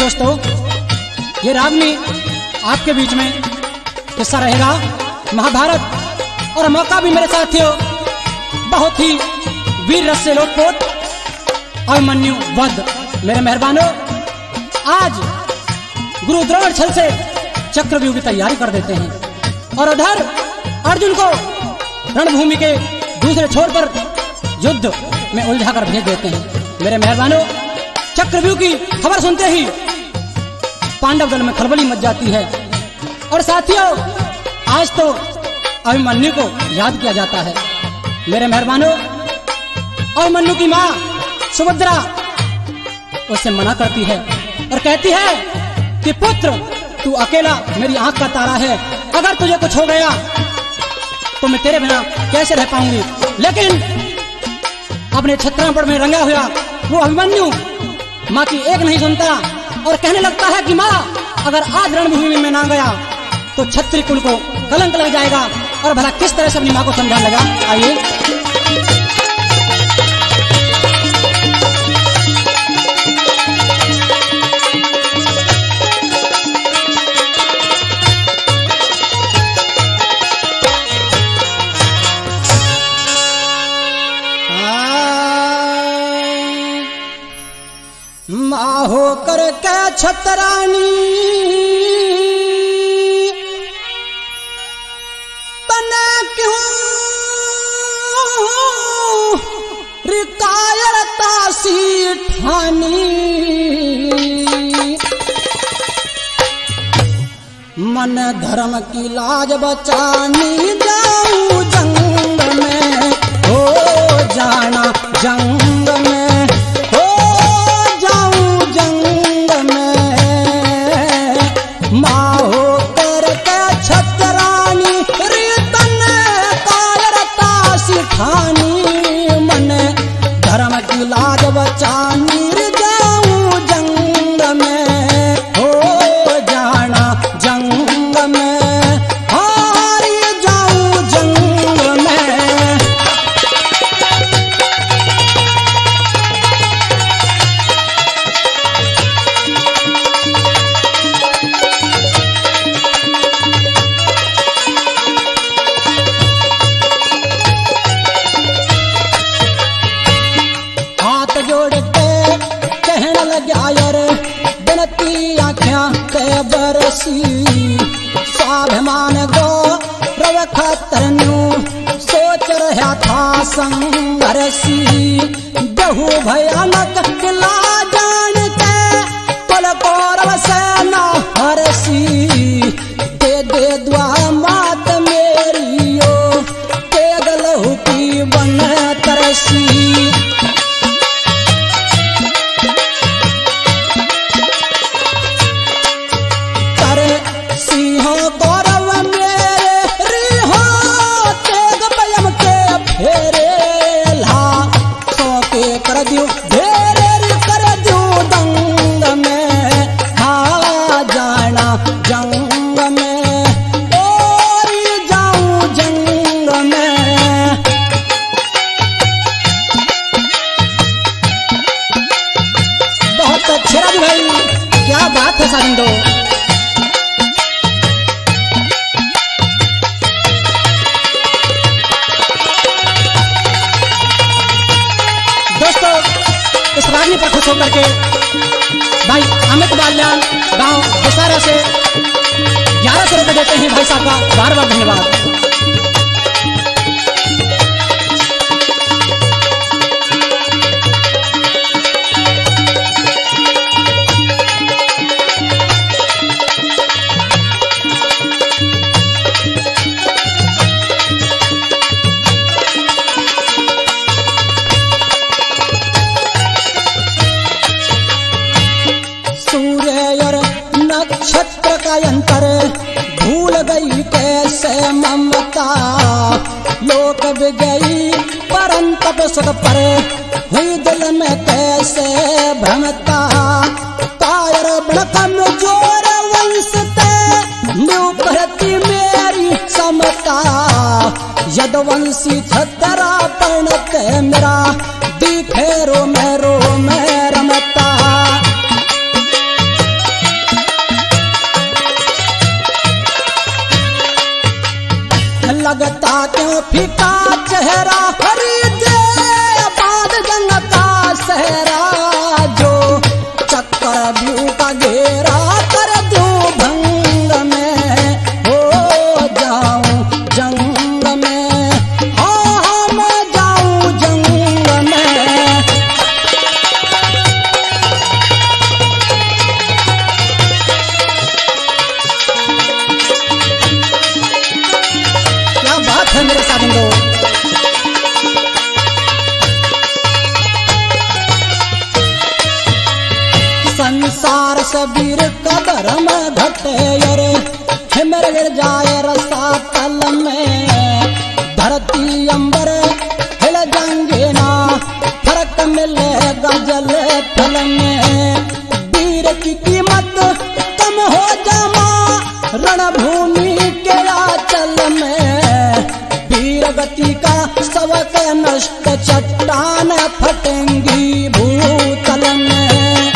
दोस्तों, ये रागनी आपके बीच में किस्सा रहेगा महाभारत, और मौका भी मेरे साथियों बहुत ही वीर रस से लोटपोट अभिमन्यु वध। मेरे मेहरबानों, आज गुरु द्रोण छल से चक्रव्यूह की तैयारी कर देते हैं और उधर अर्जुन को रणभूमि के दूसरे छोर पर युद्ध में उलझाकर भेज देते हैं। मेरे मेहरबानों, चक्रव्यूह की खबर सुनते ही पांडव दल में खलबली मच जाती है। और साथियों, आज तो अभिमन्यु को याद किया जाता है। मेरे मेहरबानों, अभिमन्यु की माँ सुभद्रा उससे मना करती है और कहती है कि पुत्र, तू अकेला मेरी आंख का तारा है, अगर तुझे कुछ हो गया तो मैं तेरे बिना कैसे रह पाऊंगी। लेकिन अपने छत्रापड़ में रंगा हुआ वो अभिमन्यु माँ की एक नहीं सुनता और कहने लगता है कि माँ, अगर आज रणभूमि में ना गया तो क्षत्रिय कुल को कलंक लग जाएगा। और भला किस तरह से अपनी माँ को समझाने लगा, आइए। माँ हो कर के छतरानी बना क्यों रिकायरता सी ठानी, मन धर्म की लाज बचानी, जाऊं जंग में हो जाना, जंग में लाज बचानी, जाऊं जंग में हो जाना, जंग में हारी जाऊं जंग में। बिनती आँखें ते बरसी, स्वाभिमान गो रव खतरनु, सोच रहा था संघर्षी, बहु भयानक किला जान के कुल कौरव सेना हरसी, दे दे दुआ मात मेरी ओ, तेग लहू की बन तरसी। भाई क्या बात है सारिंदो। दोस्तों, इस रागनी पर खुश होकर के भाई अमित बाल्यान गांव विसारा से 1100 रुपए देते हैं भाई साहब का बार बार धन्यवाद। नक्षत्र का अंतर भूल गई कैसे ममता, लोक गई परंतप सुख पर हुई दिल में कैसे भ्रमता, कायर बड़कम जोर वंशते न्यूपरती मेरी समता, यदवंशी छतरा पर्णत मेरा दिखे रो में रमता। क्यों फीका चेहरा हरी दे बाद जंग का सहरा जो चक्कर व्यू का घेरा कर दूं भंग में हो जाऊं जंग में हाँ मैं जाऊं जंग में। क्या बात है मेरे साथियों। संसार से वीर कदर में घटे रे हिमर गिर जाए रसा तल में धरती अंबर हिल जाएंगे ना फर्क मिलेगा जल थल में वीर की कीमत कम हो जामा रणभूमि के आंचल में वीर गति का सबक नष्ट चट्टान फटेंगी भूतल में।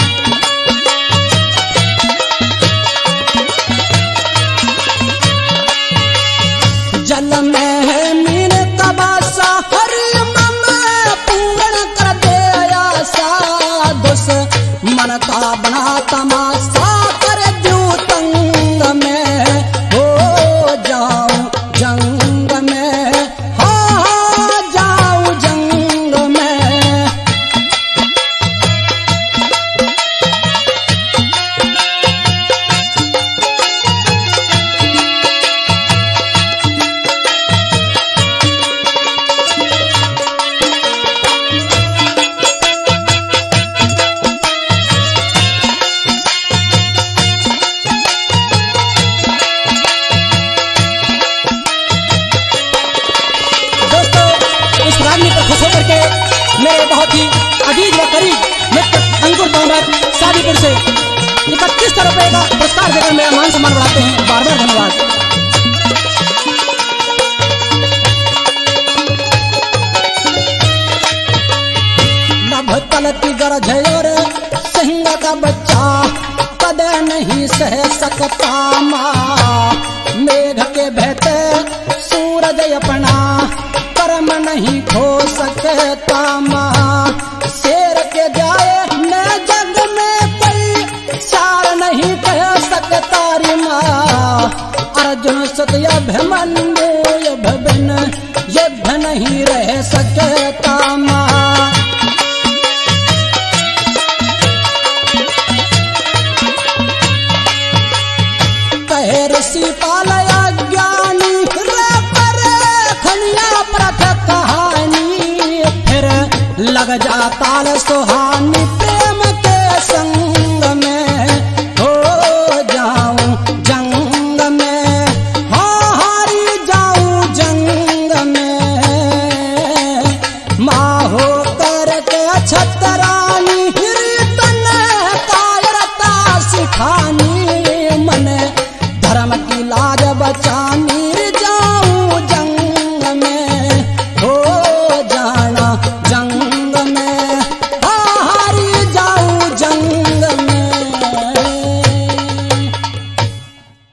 जल में है मीन तबासा हरि मम पूर्ण कर दे आशा दुस मन का बना तमाशा कर दूं तंग में हो जाऊं जंग में हाँ जाऊं जंग में। मेरे बहुत ही अजीज व करीब मित्र अंकुर तोमर शादीपुर से 31 रुपए का पुरस्कार देकर मेरा मान सम्मान बढ़ाते हैं। बार बार धन्यवाद। नभ तलती गरज और सिंह का बच्चा कदे नहीं सह सकता माँ मेघ के बहते सूरज अपना कर्म नहीं खो सकता माँ शेर के जाए न जग में कोई सार नहीं कह सकता रे माँ अर्जुन सत्याभिमन्यु युद्ध बिन युद्ध नहीं रह सकता माँ। कहे ऋषि पालया ज्ञानी खनिया प्रथ कहानी फिर लग जा ताल सुहा